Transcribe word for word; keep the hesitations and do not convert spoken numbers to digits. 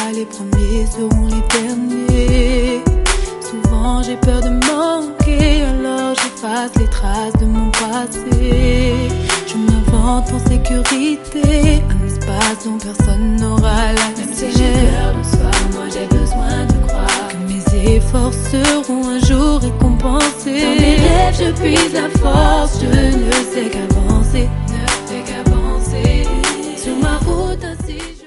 pas les premiers seront les derniers. Souvent j'ai peur de manquer, alors j'efface les traces de mon passé. Je m'invente en sécurité un espace dont personne n'aura l'accès. Même si j'ai peur le soir, moi j'ai besoin de croire que mes efforts seront un jour récompensés. Dans mes rêves je puise la force, je ne sais qu'avancer, ne fais qu'avancer. Sur ma route ainsi je...